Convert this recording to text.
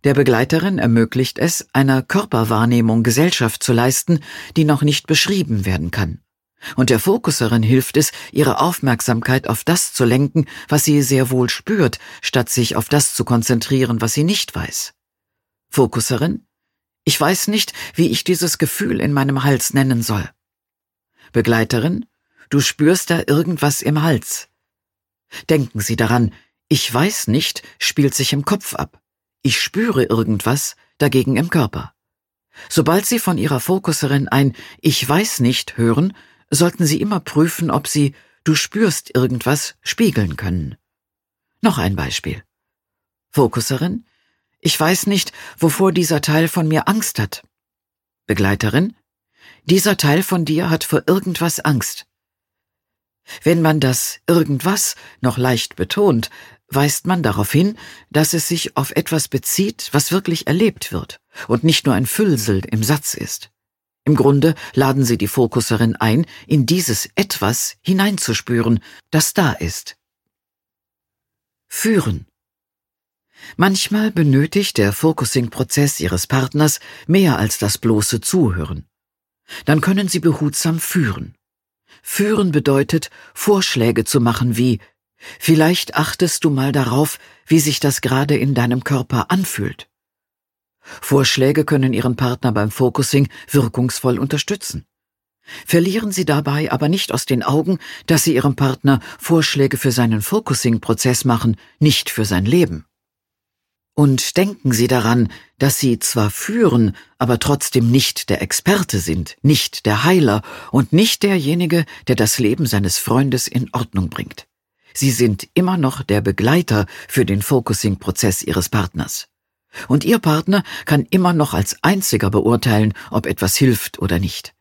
Der Begleiterin ermöglicht es, einer Körperwahrnehmung Gesellschaft zu leisten, die noch nicht beschrieben werden kann. Und der Fokusserin hilft es, ihre Aufmerksamkeit auf das zu lenken, was sie sehr wohl spürt, statt sich auf das zu konzentrieren, was sie nicht weiß. Fokusserin: Ich weiß nicht, wie ich dieses Gefühl in meinem Hals nennen soll. Begleiterin: Du spürst da irgendwas im Hals. Denken Sie daran, ich weiß nicht, spielt sich im Kopf ab. Ich spüre irgendwas, dagegen im Körper. Sobald Sie von Ihrer Fokusserin ein Ich weiß nicht hören, sollten Sie immer prüfen, ob Sie Du spürst irgendwas spiegeln können. Noch ein Beispiel. Fokusserin: Ich weiß nicht, wovor dieser Teil von mir Angst hat. Begleiterin: Dieser Teil von dir hat vor irgendwas Angst. Wenn man das irgendwas noch leicht betont, weist man darauf hin, dass es sich auf etwas bezieht, was wirklich erlebt wird und nicht nur ein Füllsel im Satz ist. Im Grunde laden Sie die Fokusserin ein, in dieses Etwas hineinzuspüren, das da ist. Führen. Manchmal benötigt der Focusing-Prozess Ihres Partners mehr als das bloße Zuhören. Dann können Sie behutsam führen. Führen bedeutet, Vorschläge zu machen wie: Vielleicht achtest du mal darauf, wie sich das gerade in deinem Körper anfühlt. Vorschläge können Ihren Partner beim Focusing wirkungsvoll unterstützen. Verlieren Sie dabei aber nicht aus den Augen, dass Sie Ihrem Partner Vorschläge für seinen Focusing-Prozess machen, nicht für sein Leben. Und denken Sie daran, dass Sie zwar führen, aber trotzdem nicht der Experte sind, nicht der Heiler und nicht derjenige, der das Leben seines Freundes in Ordnung bringt. Sie sind immer noch der Begleiter für den Focusing-Prozess Ihres Partners. Und Ihr Partner kann immer noch als einziger beurteilen, ob etwas hilft oder nicht.